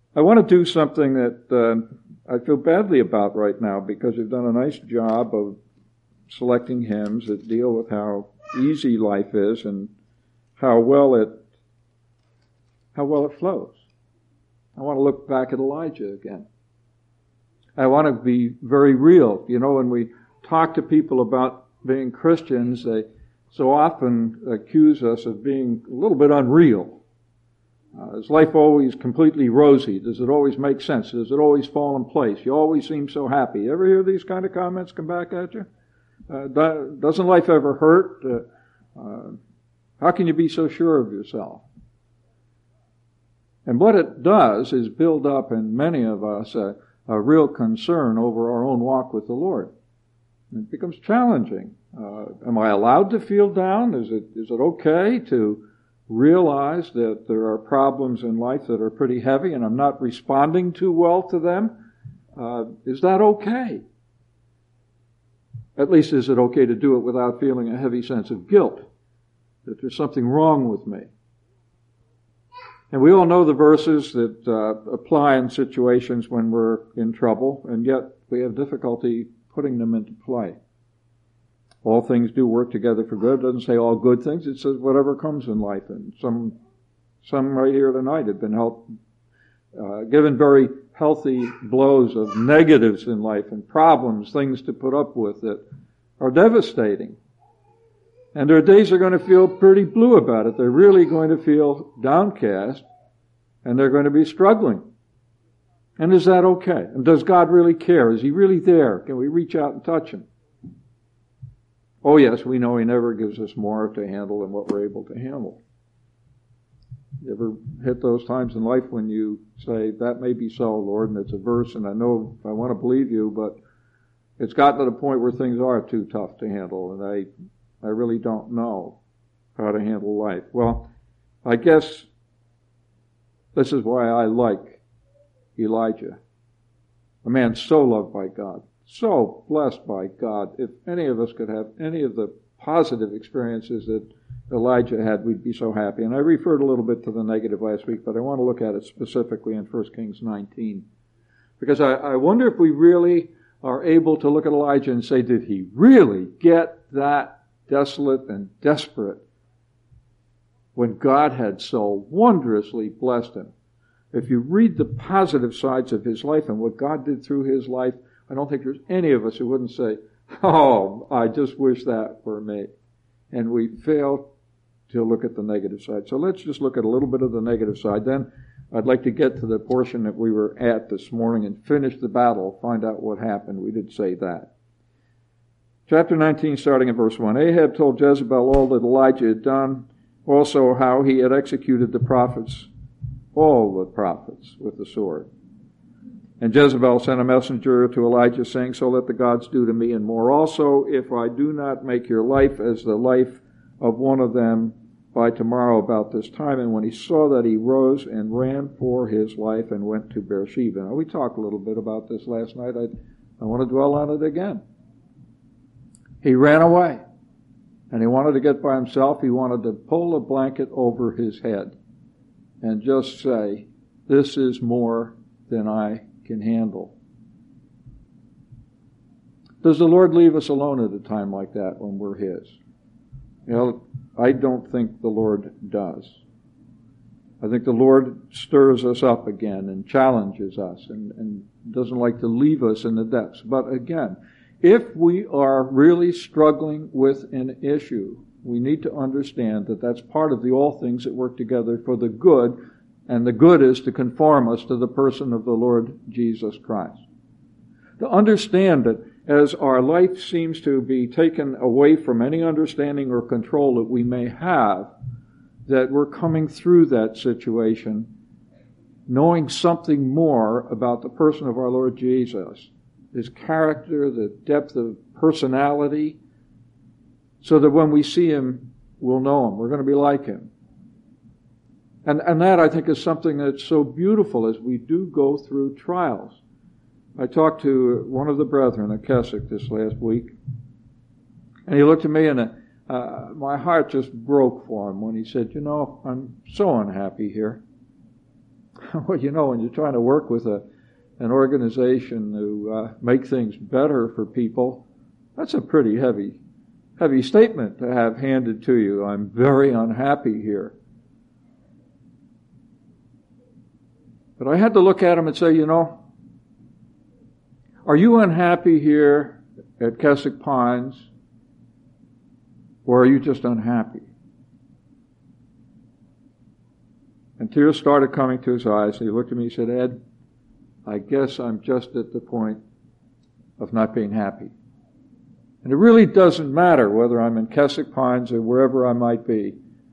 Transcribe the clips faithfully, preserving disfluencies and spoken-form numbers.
I want to do something that uh, I feel badly about right now, because you've done a nice job of selecting hymns that deal with how easy life is and how well it how well it flows. I want to look back at Elijah again. I want to be very real. You know, when we talk to people about being Christians, they so often accuse us of being a little bit unreal. Uh, is life always completely rosy? Does it always make sense? Does it always fall in place? You always seem so happy. You ever hear these kind of comments come back at you? Uh, doesn't life ever hurt? Uh, uh, how can you be so sure of yourself? And what it does is build up in many of us a, a real concern over our own walk with the Lord. It becomes challenging. Uh, am I allowed to feel down? Is it is it okay to realize that there are problems in life that are pretty heavy and I'm not responding too well to them? Uh, is that okay? At least, is it okay to do it without feeling a heavy sense of guilt, that there's something wrong with me? And we all know the verses that uh, apply in situations when we're in trouble, and yet we have difficulty putting them into play. All things do work together for good. It doesn't say all good things. It says whatever comes in life. And some some right here tonight have been helped, uh, given very healthy blows of negatives in life and problems, things to put up with that are devastating. And their days are going to feel pretty blue about it. They're really going to feel downcast, and they're going to be struggling. And is that okay? And does God really care? Is He really there? Can we reach out and touch Him? Oh yes, we know He never gives us more to handle than what we're able to handle. You ever hit those times in life when you say, that may be so, Lord, and it's a verse, and I know I want to believe you, but it's gotten to the point where things are too tough to handle, and I I really don't know how to handle life. Well, I guess this is why I like Elijah, a man so loved by God, so blessed by God. If any of us could have any of the positive experiences that Elijah had, we'd be so happy. And I referred a little bit to the negative last week, but I want to look at it specifically in First Kings nineteen. Because I, I wonder if we really are able to look at Elijah and say, did he really get that desolate and desperate when God had so wondrously blessed him? If you read the positive sides of his life and what God did through his life, I don't think there's any of us who wouldn't say, oh, I just wish that were me. And we fail to look at the negative side. So let's just look at a little bit of the negative side. Then I'd like to get to the portion that we were at this morning and finish the battle, find out what happened. We did say that. Chapter nineteen, starting in verse one. Ahab told Jezebel all that Elijah had done, also how he had executed the prophets, all the prophets, with the sword. And Jezebel sent a messenger to Elijah, saying, so let the gods do to me and more also, if I do not make your life as the life of one of them by tomorrow about this time. And when he saw that, he rose and ran for his life and went to Beersheba. Now, we talked a little bit about this last night. I, I want to dwell on it again. He ran away, and he wanted to get by himself. He wanted to pull a blanket over his head and just say, this is more than I can handle. Does the Lord leave us alone at a time like that when we're His? You know, I don't think the Lord does. I think the Lord stirs us up again and challenges us and, and doesn't like to leave us in the depths. But again, if we are really struggling with an issue, we need to understand that that's part of the all things that work together for the good, and the good is to conform us to the person of the Lord Jesus Christ. To understand that as our life seems to be taken away from any understanding or control that we may have, that we're coming through that situation knowing something more about the person of our Lord Jesus, His character, the depth of personality, so that when we see Him, we'll know Him. We're going to be like Him. And, and that, I think, is something that's so beautiful as we do go through trials. I talked to one of the brethren at Keswick this last week, and he looked at me and uh, my heart just broke for him when he said, you know, I'm so unhappy here. Well, you know, when you're trying to work with a an organization to uh, make things better for people, that's a pretty heavy, heavy statement to have handed to you. I'm very unhappy here. But I had to look at him and say, you know, are you unhappy here at Keswick Pines, or are you just unhappy? And tears started coming to his eyes, and he looked at me and said, Ed, I guess I'm just at the point of not being happy. And it really doesn't matter whether I'm in Keswick Pines or wherever I might be.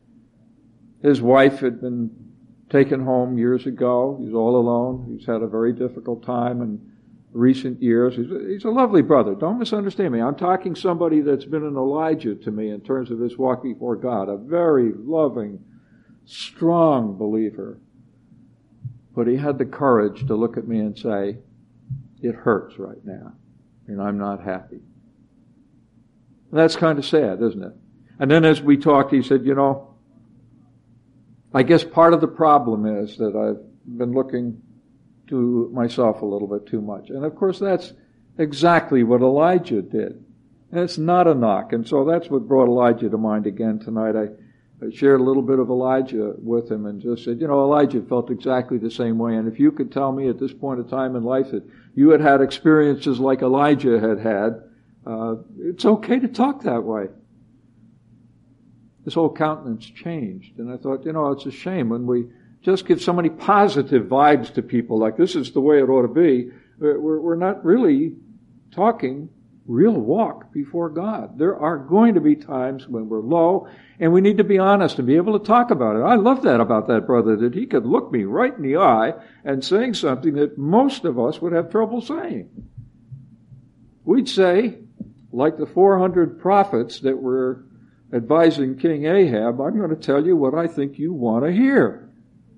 His wife had been taken home years ago. He's all alone. He's had a very difficult time in recent years. He's a, he's a lovely brother. Don't misunderstand me. I'm talking somebody that's been an Elijah to me in terms of his walk before God. A very loving, strong believer. But he had the courage to look at me and say, it hurts right now, and I'm not happy. And that's kind of sad, isn't it? And then as we talked, he said, you know, I guess part of the problem is that I've been looking to myself a little bit too much. And of course that's exactly what Elijah did. And it's not a knock. And so that's what brought Elijah to mind again tonight. I I shared a little bit of Elijah with him and just said, you know, Elijah felt exactly the same way. And if you could tell me at this point in time in life that you had had experiences like Elijah had had, uh, it's okay to talk that way. His whole countenance changed. And I thought, you know, it's a shame when we just give so many positive vibes to people like this is the way it ought to be. We're, we're not really talking real walk before God. There are going to be times when we're low, and we need to be honest and be able to talk about it. I love that about that brother, that he could look me right in the eye and saying something that most of us would have trouble saying. We'd say, like the four hundred prophets that were advising King Ahab, I'm going to tell you what I think you want to hear.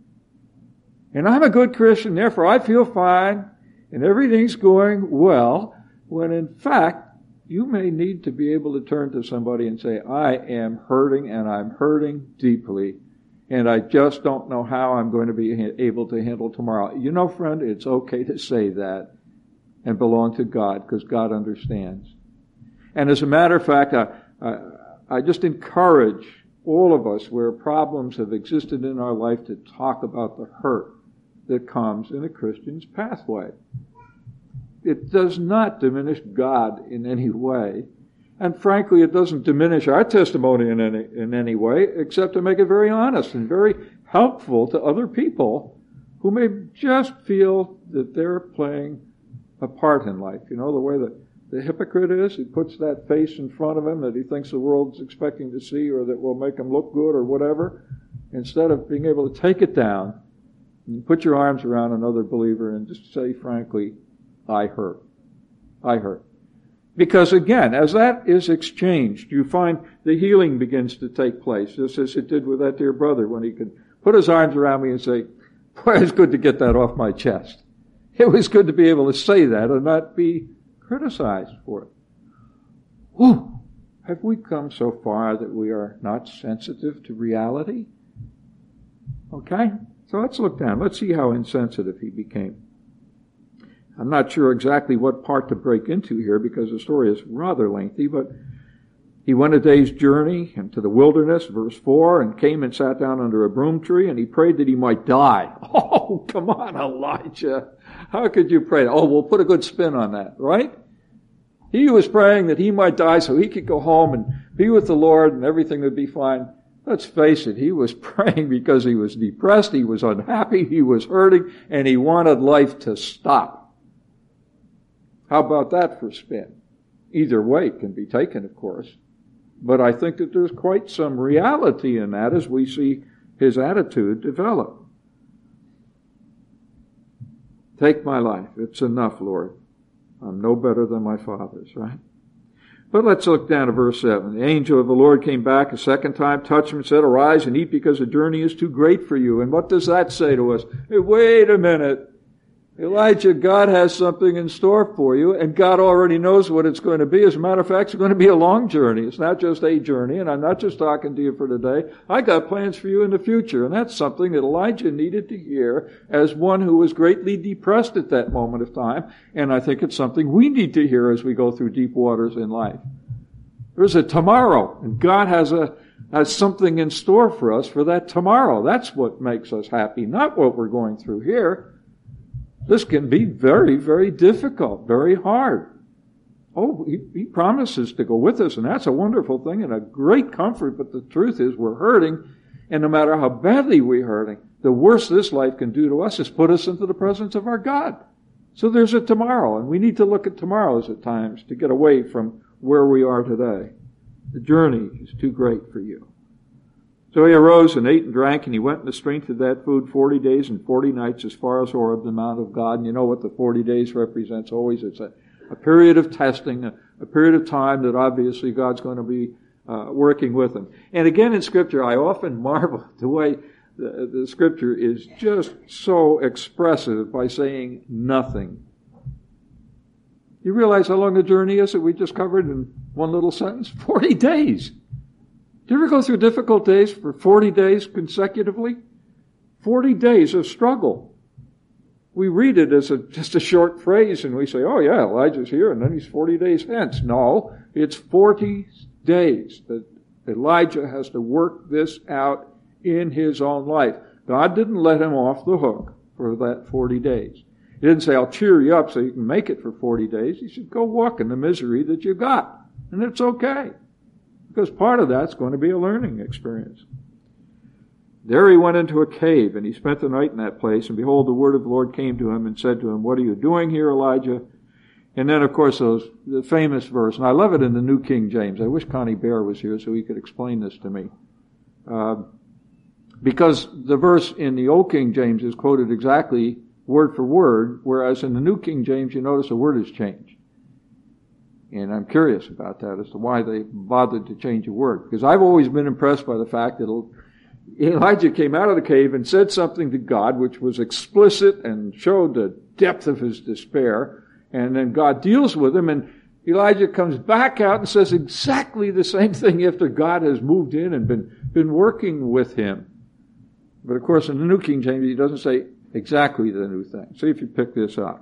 And I'm a good Christian, therefore I feel fine, and everything's going well, when in fact, you may need to be able to turn to somebody and say, I am hurting, and I'm hurting deeply, and I just don't know how I'm going to be able to handle tomorrow. You know, friend, it's okay to say that and belong to God, because God understands. And as a matter of fact, I, I, I just encourage all of us where problems have existed in our life to talk about the hurt that comes in a Christian's pathway. It does not diminish God in any way. And frankly, it doesn't diminish our testimony in any, in any way, except to make it very honest and very helpful to other people who may just feel that they're playing a part in life. You know, the way that the hypocrite is, he puts that face in front of him that he thinks the world's expecting to see or that will make him look good or whatever, instead of being able to take it down and put your arms around another believer and just say, frankly, I hurt. I hurt. Because again, as that is exchanged, you find the healing begins to take place, just as it did with that dear brother when he could put his arms around me and say, boy, it's good to get that off my chest. It was good to be able to say that and not be criticized for it. Whew. Have we come so far that we are not sensitive to reality? Okay? So let's look down. Let's see how insensitive he became. I'm not sure exactly what part to break into here because the story is rather lengthy, but he went a day's journey into the wilderness, verse four, and came and sat down under a broom tree, and he prayed that he might die. Oh, come on, Elijah. How could you pray? Oh, we'll put a good spin on that, right? He was praying that he might die so he could go home and be with the Lord and everything would be fine. Let's face it, he was praying because he was depressed, he was unhappy, he was hurting, and he wanted life to stop. How about that for spin? Either way it can be taken, of course. But I think that there's quite some reality in that as we see his attitude develop. Take my life. It's enough, Lord. I'm no better than my father's, right? But let's look down to verse seven. The angel of the Lord came back a second time, touched him, and said, arise and eat because the journey is too great for you. And what does that say to us? Hey, wait a minute. Elijah, God has something in store for you, and God already knows what it's going to be. As a matter of fact, it's going to be a long journey. It's not just a journey, and I'm not just talking to you for today. I got plans for you in the future, and that's something that Elijah needed to hear as one who was greatly depressed at that moment of time, and I think it's something we need to hear as we go through deep waters in life. There's a tomorrow, and God has a has something in store for us for that tomorrow. That's what makes us happy, not what we're going through here. This can be very, very difficult, very hard. Oh, he, he promises to go with us, and that's a wonderful thing and a great comfort, but the truth is we're hurting, and no matter how badly we're hurting, the worst this life can do to us is put us into the presence of our God. So there's a tomorrow, and we need to look at tomorrows at times to get away from where we are today. The journey is too great for you. So he arose and ate and drank, and he went in the strength of that food forty days and forty nights as far as Horeb, the Mount of God. And you know what the forty days represents always? It's a, a period of testing, a, a period of time that obviously God's going to be uh, working with him. And again in Scripture, I often marvel at the way the, the Scripture is just so expressive by saying nothing. You realize how long the journey is that we just covered in one little sentence? Forty days. Do you ever go through difficult days for forty days consecutively? Forty days of struggle. We read it as a, just a short phrase and we say, oh yeah, Elijah's here and then he's forty days hence. No, it's forty days that Elijah has to work this out in his own life. God didn't let him off the hook for that forty days. He didn't say, I'll cheer you up so you can make it for forty days. He said, go walk in the misery that you got. And it's okay. Because part of that's going to be a learning experience. There he went into a cave, and he spent the night in that place. And behold, the word of the Lord came to him and said to him, what are you doing here, Elijah? And then, of course, those the famous verse, and I love it in the New King James. I wish Connie Bear was here so he could explain this to me. Uh, because the verse in the Old King James is quoted exactly word for word, whereas in the New King James, you notice a word has changed. And I'm curious about that as to why they bothered to change a word. Because I've always been impressed by the fact that Elijah came out of the cave and said something to God which was explicit and showed the depth of his despair. And then God deals with him, and Elijah comes back out and says exactly the same thing after God has moved in and been, been working with him. But of course in the New King James he doesn't say exactly the new thing. See if you pick this up.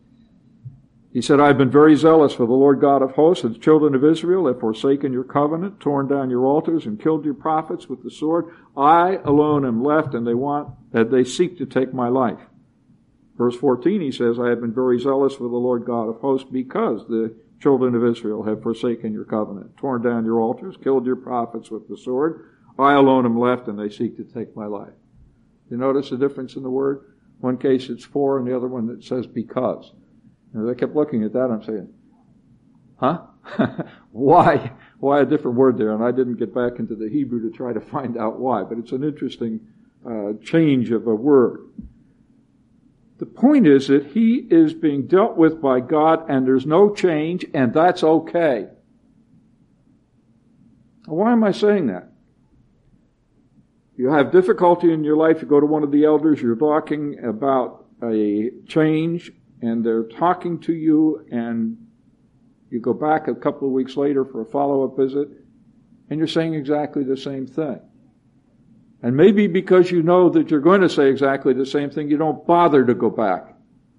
He said, I have been very zealous for the Lord God of hosts, and the children of Israel have forsaken your covenant, torn down your altars, and killed your prophets with the sword. I alone am left, and they want that they seek to take my life. Verse fourteen, he says, I have been very zealous for the Lord God of hosts, because the children of Israel have forsaken your covenant, torn down your altars, killed your prophets with the sword. I alone am left, and they seek to take my life. You notice the difference in the word? One case it's for, and the other one it says because. And as I kept looking at that, I'm saying, huh? why? Why a different word there? And I didn't get back into the Hebrew to try to find out why, but it's an interesting uh, change of a word. The point is that he is being dealt with by God, and there's no change, and that's okay. Why am I saying that? You have difficulty in your life, you go to one of the elders, you're talking about a change, and they're talking to you, and you go back a couple of weeks later for a follow-up visit, and you're saying exactly the same thing. And maybe because you know that you're going to say exactly the same thing, you don't bother to go back.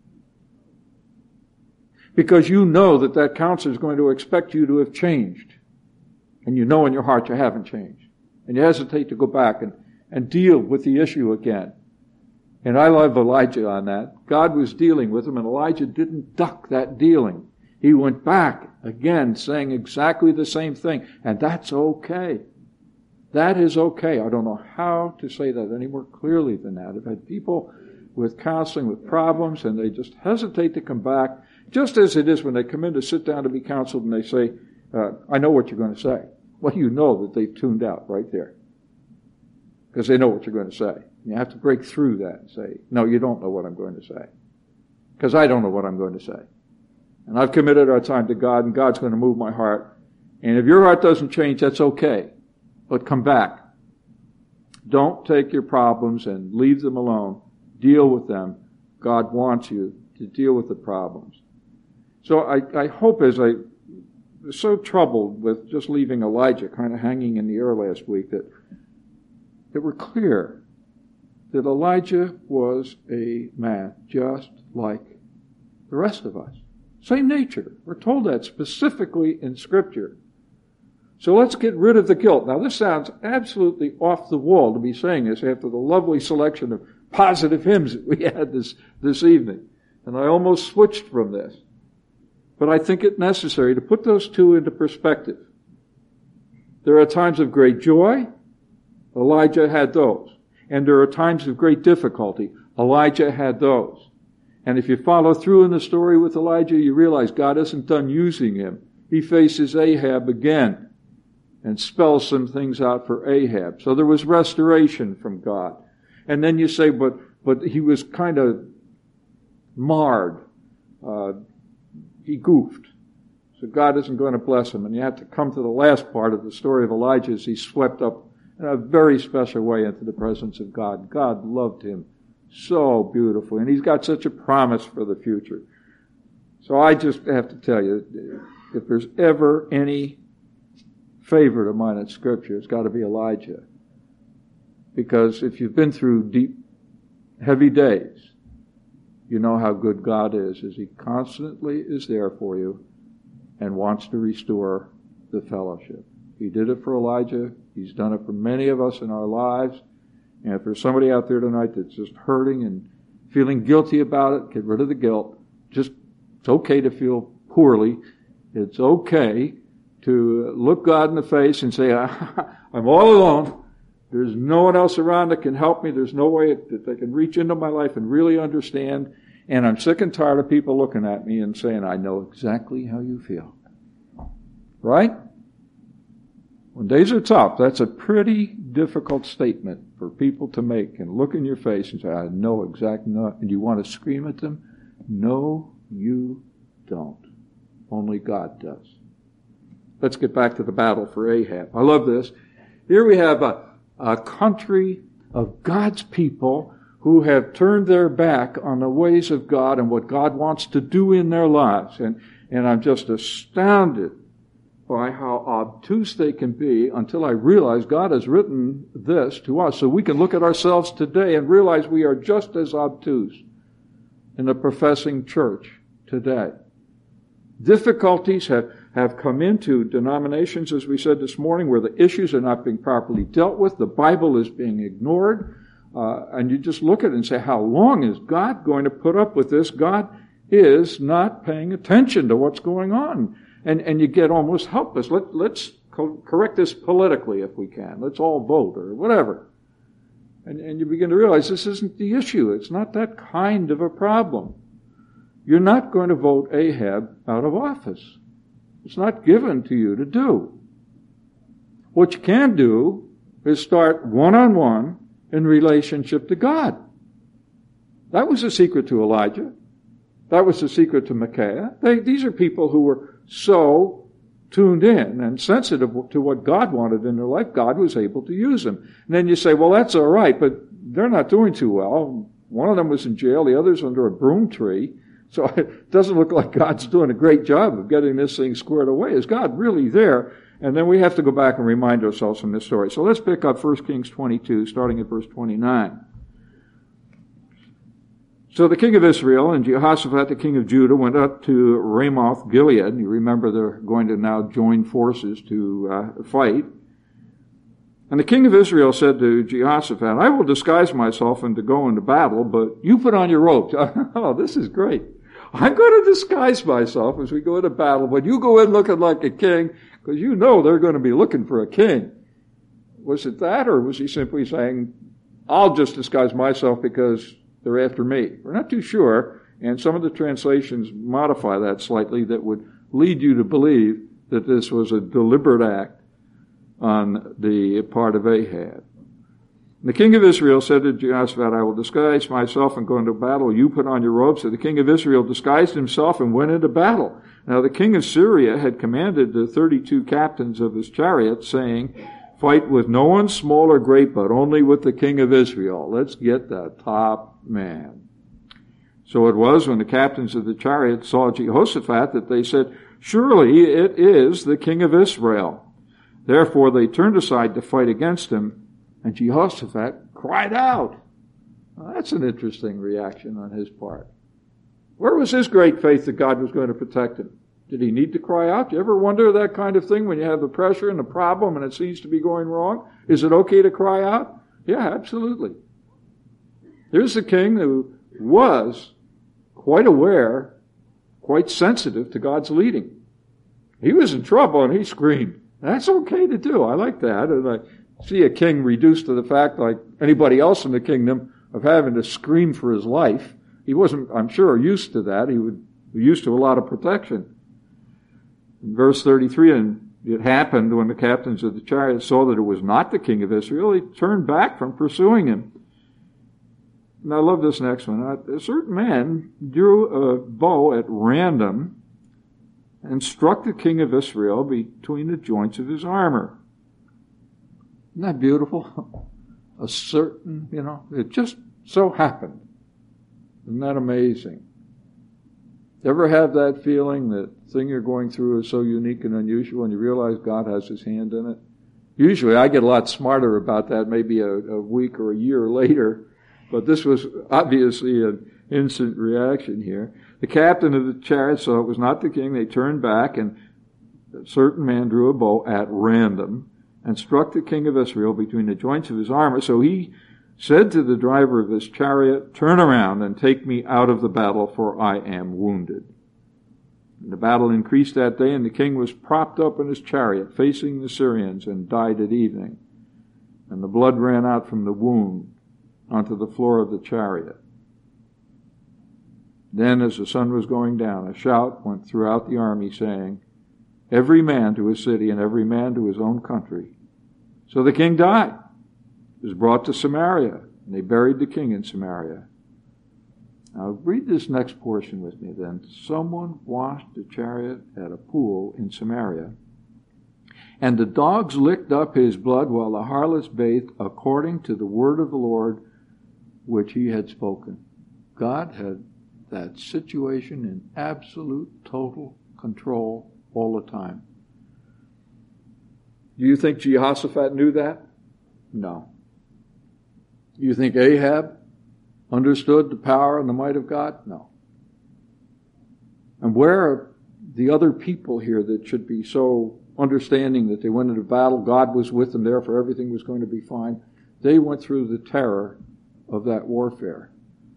Because you know that that counselor is going to expect you to have changed. And you know in your heart you haven't changed. And you hesitate to go back and, and deal with the issue again. And I love Elijah on that. God was dealing with him, and Elijah didn't duck that dealing. He went back again saying exactly the same thing. And that's okay. That is okay. I don't know how to say that any more clearly than that. I've had people with counseling with problems, and they just hesitate to come back, just as it is when they come in to sit down to be counseled and they say, uh, I know what you're going to say. Well, you know that they've tuned out right there. Because they know what you're going to say. You have to break through that and say, no, you don't know what I'm going to say. Because I don't know what I'm going to say. And I've committed our time to God, and God's going to move my heart. And if your heart doesn't change, that's okay. But come back. Don't take your problems and leave them alone. Deal with them. God wants you to deal with the problems. So I, I hope as I was so troubled with just leaving Elijah kind of hanging in the air last week that, that we're clear that Elijah was a man just like the rest of us. Same nature. We're told that specifically in Scripture. So let's get rid of the guilt. Now this sounds absolutely off the wall to be saying this after the lovely selection of positive hymns that we had this, this evening. And I almost switched from this. But I think it necessary to put those two into perspective. There are times of great joy. Elijah had those. And there are times of great difficulty. Elijah had those. And if you follow through in the story with Elijah, you realize God isn't done using him. He faces Ahab again and spells some things out for Ahab. So there was restoration from God. And then you say, but but he was kind of marred. Uh, he goofed. So God isn't going to bless him. And you have to come to the last part of the story of Elijah as he's swept up in a very special way into the presence of God. God loved him so beautifully. And he's got such a promise for the future. So I just have to tell you, if there's ever any favorite of mine in Scripture, it's got to be Elijah. Because if you've been through deep, heavy days, you know how good God is, as he constantly is there for you and wants to restore the fellowship. He did it for Elijah. He's done it for many of us in our lives. And if there's somebody out there tonight that's just hurting and feeling guilty about it, get rid of the guilt. Just, it's okay to feel poorly. It's okay to look God in the face and say, I'm all alone. There's no one else around that can help me. There's no way that they can reach into my life and really understand. And I'm sick and tired of people looking at me and saying, I know exactly how you feel. Right? When days are tough, that's a pretty difficult statement for people to make and look in your face and say, I know exactly. And you want to scream at them? No, you don't. Only God does. Let's get back to the battle for Ahab. I love this. Here we have a, a country of God's people who have turned their back on the ways of God and what God wants to do in their lives. And, and I'm just astounded by how obtuse they can be until I realize God has written this to us so we can look at ourselves today and realize we are just as obtuse in the professing church today. Difficulties have, have come into denominations, as we said this morning, where the issues are not being properly dealt with. The Bible is being ignored. Uh, and you just look at it and say, how long is God going to put up with this? God is not paying attention to what's going on. And, and you get almost helpless. Let, let's co- correct this politically if we can. Let's all vote or whatever. And, and you begin to realize this isn't the issue. It's not that kind of a problem. You're not going to vote Ahab out of office. It's not given to you to do. What you can do is start one-on-one in relationship to God. That was the secret to Elijah. That was the secret to Micaiah. They, these are people who were so tuned in and sensitive to what God wanted in their life, God was able to use them. And then you say, well, that's all right, but they're not doing too well. One of them was in jail, the other's under a broom tree. So it doesn't look like God's doing a great job of getting this thing squared away. Is God really there? And then we have to go back and remind ourselves from this story. So let's pick up First Kings twenty-two, starting at verse twenty-nine. So the king of Israel and Jehoshaphat, the king of Judah, went up to Ramoth Gilead. You remember they're going to now join forces to uh, fight. And the king of Israel said to Jehoshaphat, I will disguise myself and to go into battle, but you put on your robes. Oh, this is great. I'm going to disguise myself as we go into battle, but you go in looking like a king, because you know they're going to be looking for a king. Was it that, or was he simply saying, I'll just disguise myself because they're after me? We're not too sure, and some of the translations modify that slightly that would lead you to believe that this was a deliberate act on the part of Ahab. And the king of Israel said to Jehoshaphat, I will disguise myself and go into battle. You put on your robes. So the king of Israel disguised himself and went into battle. Now the king of Syria had commanded the thirty-two captains of his chariots, saying, fight with no one small or great, but only with the king of Israel. Let's get the top man. So it was when the captains of the chariots saw Jehoshaphat that they said, "Surely it is the king of Israel." Therefore they turned aside to fight against him, and Jehoshaphat cried out. Well, that's an interesting reaction on his part. Where was his great faith that God was going to protect him? Did he need to cry out? Do you ever wonder that kind of thing when you have the pressure and the problem and it seems to be going wrong? Is it okay to cry out? Yeah, absolutely. Here's the king who was quite aware, quite sensitive to God's leading. He was in trouble and he screamed. That's okay to do. I like that. And I see a king reduced to the fact, like anybody else in the kingdom, of having to scream for his life. He wasn't, I'm sure, used to that. He would be used to a lot of protection. In verse thirty-three, and it happened when the captains of the chariots saw that it was not the king of Israel, they turned back from pursuing him. And I love this next one. A certain man drew a bow at random and struck the king of Israel between the joints of his armor. Isn't that beautiful? A certain, you know, it just so happened. Isn't that amazing? Ever have that feeling that the thing you're going through is so unique and unusual and you realize God has his hand in it? Usually I get a lot smarter about that maybe a, a week or a year later, but this was obviously an instant reaction here. The captain of the chariot saw it was not the king. They turned back, and a certain man drew a bow at random and struck the king of Israel between the joints of his armor. So he said to the driver of his chariot, "Turn around and take me out of the battle, for I am wounded." And the battle increased that day, and the king was propped up in his chariot, facing the Syrians, and died at evening. And the blood ran out from the wound onto the floor of the chariot. Then, as the sun was going down, a shout went throughout the army, saying, "Every man to his city, and every man to his own country." So the king died. He was brought to Samaria, and they buried the king in Samaria. Now read this next portion with me then. Someone washed the chariot at a pool in Samaria, and the dogs licked up his blood while the harlots bathed, according to the word of the Lord which he had spoken. God had that situation in absolute, total control all the time. Do you think Jehoshaphat knew that? No. Do you think Ahab understood the power and the might of God? No. And where are the other people here that should be so understanding that they went into battle, God was with them, therefore everything was going to be fine? They went through the terror of that warfare.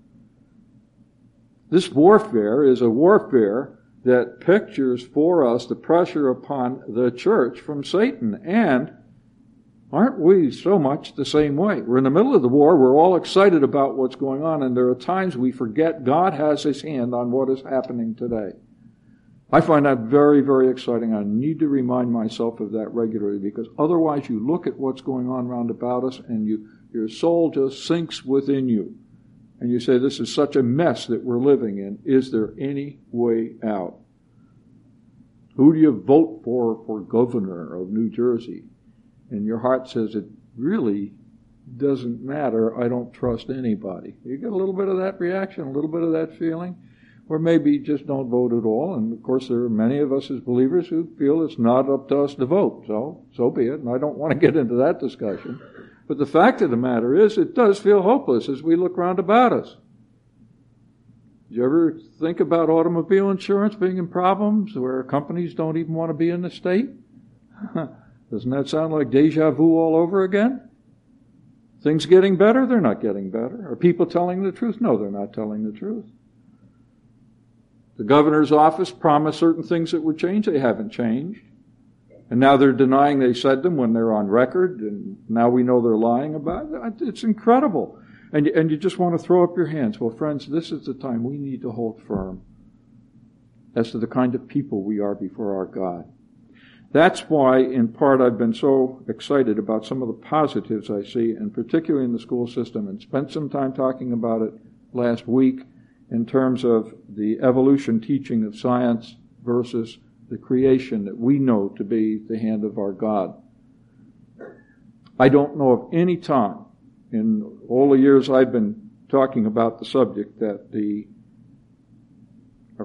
This warfare is a warfare that pictures for us the pressure upon the church from Satan. And aren't we so much the same way? We're in the middle of the war. We're all excited about what's going on. And there are times we forget God has his hand on what is happening today. I find that very, very exciting. I need to remind myself of that regularly, because otherwise you look at what's going on round about us and you, your soul just sinks within you. And you say, this is such a mess that we're living in. Is there any way out? Who do you vote for for governor of New Jersey? And your heart says, it really doesn't matter. I don't trust anybody. You get a little bit of that reaction, a little bit of that feeling. Or maybe just don't vote at all. And of course there are many of us as believers who feel it's not up to us to vote. So, so be it. And I don't want to get into that discussion. But the fact of the matter is, it does feel hopeless as we look round about us. Did you ever think about automobile insurance being in problems where companies don't even want to be in the state? Doesn't that sound like deja vu all over again? Things getting better? They're not getting better. Are people telling the truth? No, they're not telling the truth. The governor's office promised certain things that would change. They haven't changed. And now they're denying they said them when they're on record, and now we know they're lying about it. It's incredible. And, and you just want to throw up your hands. Well, friends, this is the time we need to hold firm as to the kind of people we are before our God. That's why, in part, I've been so excited about some of the positives I see, and particularly in the school system, and spent some time talking about it last week in terms of the evolution teaching of science versus the creation that we know to be the hand of our God. I don't know of any time in all the years I've been talking about the subject that the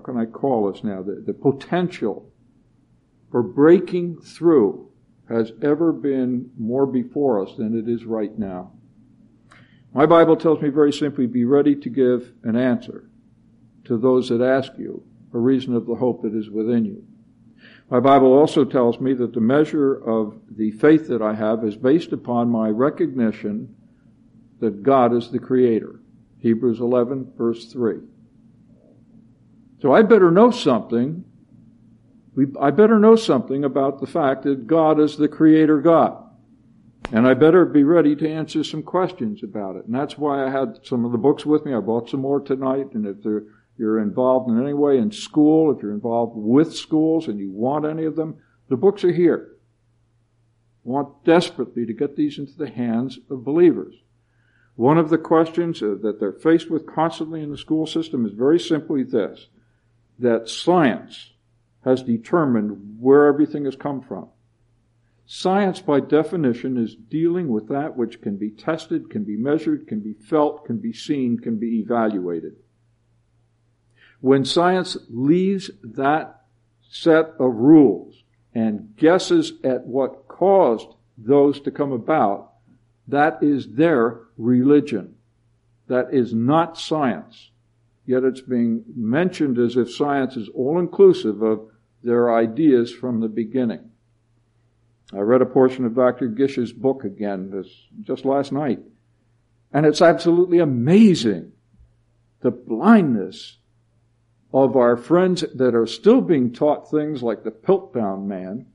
can I call this now? The, the potential for breaking through has ever been more before us than it is right now. My Bible tells me very simply, be ready to give an answer to those that ask you a reason of the hope that is within you. My Bible also tells me that the measure of the faith that I have is based upon my recognition that God is the Creator. Hebrews eleven, verse three. So I better know something. We, I better know something about the fact that God is the Creator God. And I better be ready to answer some questions about it. And that's why I had some of the books with me. I bought some more tonight. And if you're involved in any way in school, if you're involved with schools and you want any of them, the books are here. I want desperately to get these into the hands of believers. One of the questions that they're faced with constantly in the school system is very simply this, that science has determined where everything has come from. Science, by definition, is dealing with that which can be tested, can be measured, can be felt, can be seen, can be evaluated. When science leaves that set of rules and guesses at what caused those to come about, that is their religion. That is not science. Yet it's being mentioned as if science is all-inclusive of their ideas from the beginning. I read a portion of Doctor Gish's book again this, just last night, and it's absolutely amazing the blindness of our friends that are still being taught things like the Piltdown Man,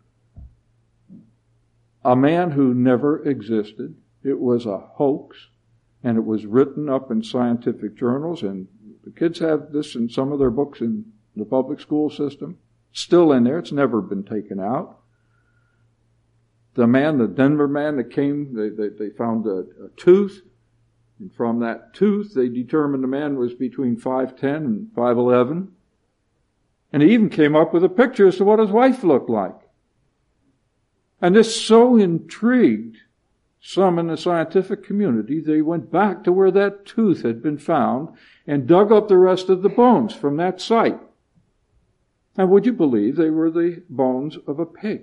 a man who never existed. It was a hoax, and it was written up in scientific journals, and the kids have this in some of their books in the public school system. It's still in there. It's never been taken out. The man, the Denver man that came, they, they, they found a, a tooth, and from that tooth they determined the man was between five ten and five eleven. And he even came up with a picture as to what his wife looked like. And this so intrigued some in the scientific community, they went back to where that tooth had been found and dug up the rest of the bones from that site. And would you believe they were the bones of a pig?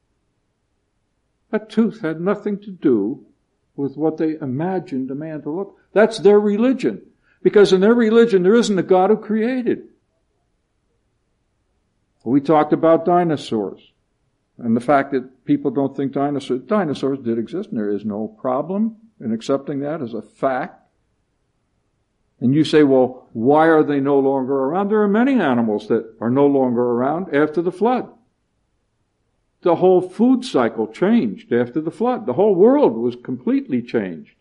That tooth had nothing to do with what they imagined a man to look. That's their religion. Because in their religion, there isn't a God who created. We talked about dinosaurs. And the fact that people don't think dinosaurs, dinosaurs did exist, and there is no problem in accepting that as a fact. And you say, well, why are they no longer around? There are many animals that are no longer around after the flood. The whole food cycle changed after the flood. The whole world was completely changed.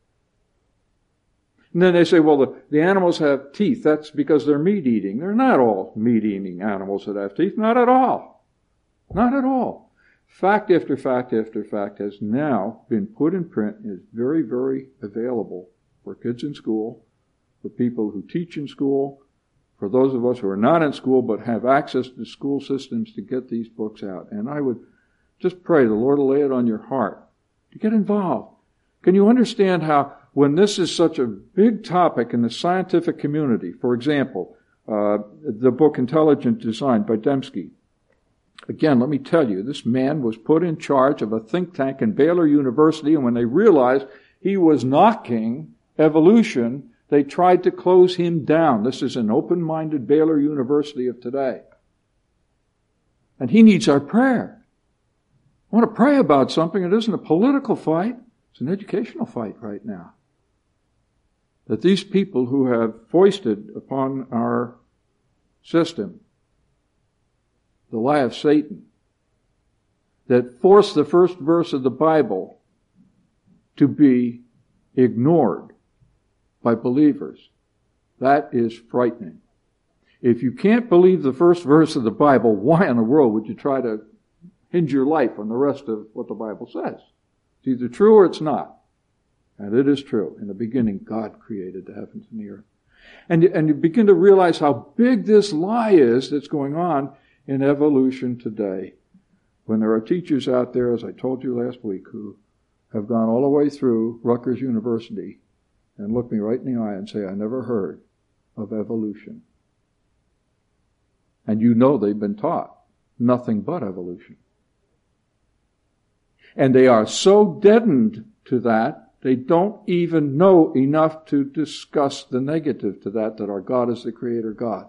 And then they say, well, the, the animals have teeth. That's because they're meat-eating. They're not all meat-eating animals that have teeth. Not at all. Not at all. Fact after fact after fact has now been put in print and is very, very available for kids in school, for people who teach in school, for those of us who are not in school but have access to school systems to get these books out. And I would just pray the Lord will lay it on your heart to get involved. Can you understand how when this is such a big topic in the scientific community, for example, uh, the book Intelligent Design by Dembski, again, let me tell you, this man was put in charge of a think tank in Baylor University, and when they realized he was knocking evolution, they tried to close him down. This is an open-minded Baylor University of today. And he needs our prayer. I want to pray about something that isn't a political fight. It's an educational fight right now. That these people who have foisted upon our system the lie of Satan, that force the first verse of the Bible to be ignored by believers, that is frightening. If you can't believe the first verse of the Bible, why in the world would you try to hinge your life on the rest of what the Bible says? It's either true or it's not. And it is true. In the beginning, God created the heavens and the earth. And, and you begin to realize how big this lie is that's going on in evolution today. When there are teachers out there, as I told you last week, who have gone all the way through Rutgers University and look me right in the eye and say, I never heard of evolution. And you know they've been taught nothing but evolution. And they are so deadened to that, they don't even know enough to discuss the negative to that, that our God is the Creator God.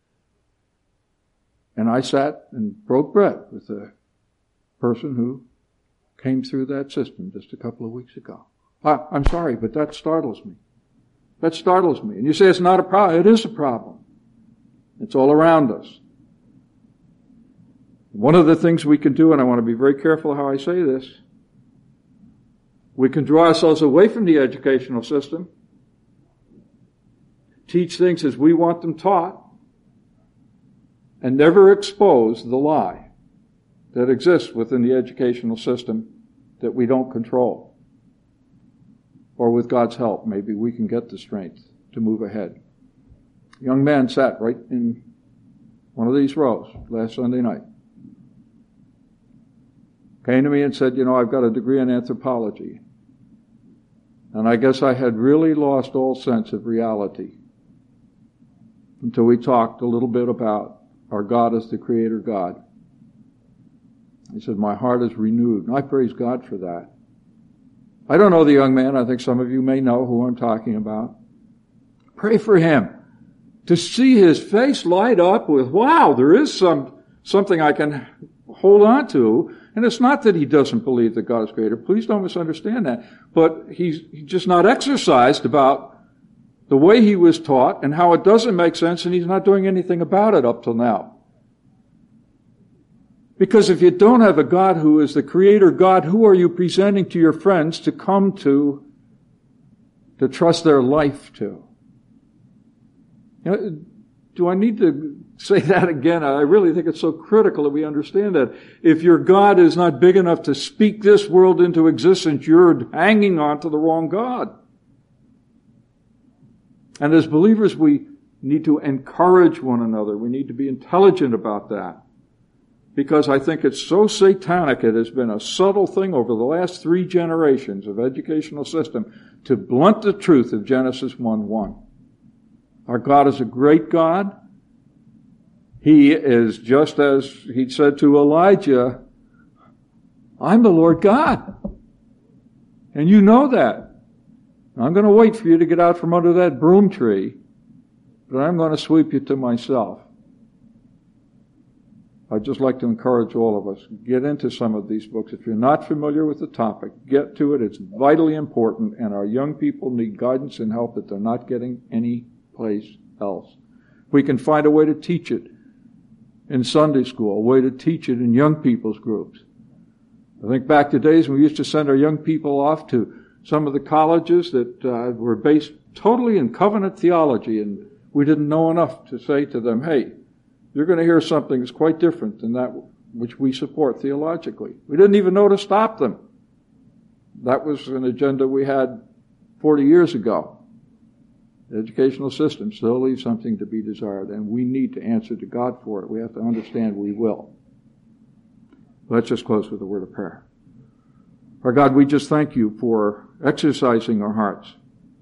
And I sat and broke bread with a person who came through that system just a couple of weeks ago. I, I'm sorry, but that startles me. That startles me. And you say it's not a problem. It is a problem. It's all around us. One of the things we can do, and I want to be very careful how I say this, we can draw ourselves away from the educational system, teach things as we want them taught, and never expose the lie that exists within the educational system that we don't control. Or with God's help, maybe we can get the strength to move ahead. A young man sat right in one of these rows last Sunday night. Came to me and said, you know, I've got a degree in anthropology. And I guess I had really lost all sense of reality until we talked a little bit about our God as the Creator God. He said, my heart is renewed. And I praise God for that. I don't know the young man. I think some of you may know who I'm talking about. Pray for him. To see his face light up with, wow, there is some something I can hold on to. And it's not that he doesn't believe that God is Creator. Please don't misunderstand that. But he's, he's just not exercised about the way he was taught and how it doesn't make sense, and he's not doing anything about it up till now. Because if you don't have a God who is the Creator God, who are you presenting to your friends to come to, to trust their life to? You know, do I need to say that again? I really think it's so critical that we understand that. If your God is not big enough to speak this world into existence, you're hanging on to the wrong God. And as believers, we need to encourage one another. We need to be intelligent about that. Because I think it's so satanic. It has been a subtle thing over the last three generations of educational system to blunt the truth of Genesis one one. Our God is a great God. He is, just as he said to Elijah, I'm the Lord God. And you know that. I'm going to wait for you to get out from under that broom tree, but I'm going to sweep you to myself. I'd just like to encourage all of us, get into some of these books. If you're not familiar with the topic, get to it. It's vitally important, and our young people need guidance and help that they're not getting any place else. We can find a way to teach it in Sunday school, a way to teach it in young people's groups. I think back to days when we used to send our young people off to some of the colleges that uh, were based totally in covenant theology, and we didn't know enough to say to them, hey, you're going to hear something that's quite different than that which we support theologically. We didn't even know to stop them. That was an agenda we had forty years ago. The educational system still leaves something to be desired, and we need to answer to God for it. We have to understand we will. Let's just close with a word of prayer. Our God, we just thank you for exercising our hearts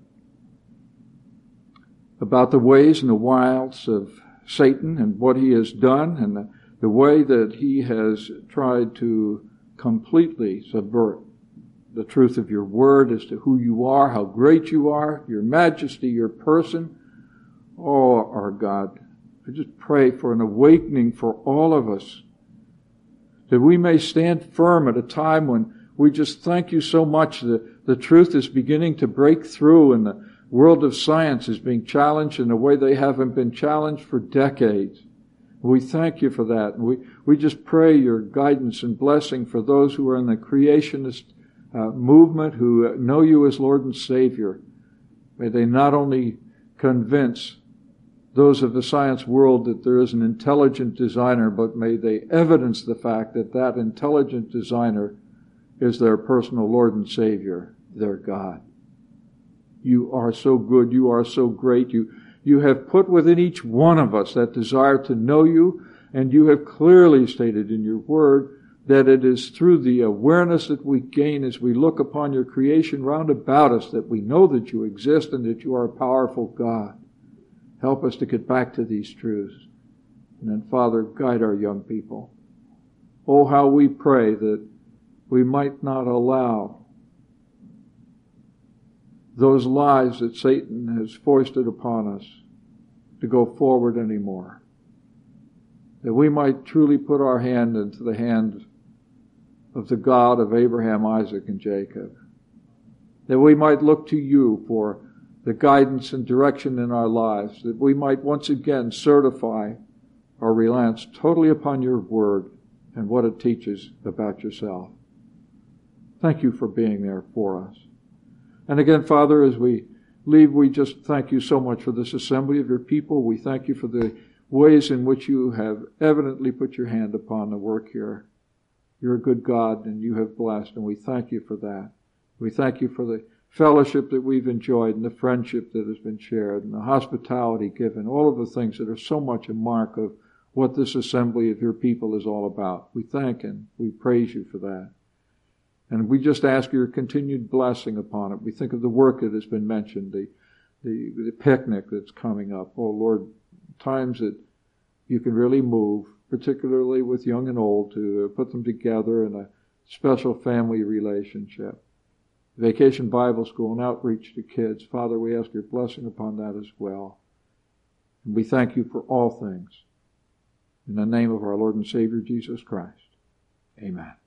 about the ways and the wiles of Satan and what he has done and the, the way that he has tried to completely subvert the truth of your word as to who you are, how great you are, your majesty, your person. Oh, our God, I just pray for an awakening for all of us, that we may stand firm at a time when we just thank you so much that the truth is beginning to break through and the world of science is being challenged in a way they haven't been challenged for decades. We thank you for that. And we, we just pray your guidance and blessing for those who are in the creationist uh, movement, who know you as Lord and Savior. May they not only convince those of the science world that there is an intelligent designer, but may they evidence the fact that that intelligent designer is their personal Lord and Savior, their God. You are so good. You are so great. You, you have put within each one of us that desire to know you, and you have clearly stated in your word that it is through the awareness that we gain as we look upon your creation round about us that we know that you exist and that you are a powerful God. Help us to get back to these truths. And then, Father, guide our young people. Oh, how we pray that we might not allow those lies that Satan has foisted upon us to go forward anymore. That we might truly put our hand into the hand of the God of Abraham, Isaac, and Jacob. That we might look to you for the guidance and direction in our lives. That we might once again certify our reliance totally upon your word and what it teaches about yourself. Thank you for being there for us. And again, Father, as we leave, we just thank you so much for this assembly of your people. We thank you for the ways in which you have evidently put your hand upon the work here. You're a good God, and you have blessed, and we thank you for that. We thank you for the fellowship that we've enjoyed, and the friendship that has been shared, and the hospitality given, all of the things that are so much a mark of what this assembly of your people is all about. We thank and we praise you for that. And we just ask your continued blessing upon it. We think of the work that has been mentioned, the, the, the picnic that's coming up. Oh, Lord, times that you can really move, particularly with young and old, to put them together in a special family relationship. Vacation Bible School and outreach to kids. Father, we ask your blessing upon that as well. And we thank you for all things. In the name of our Lord and Savior, Jesus Christ. Amen.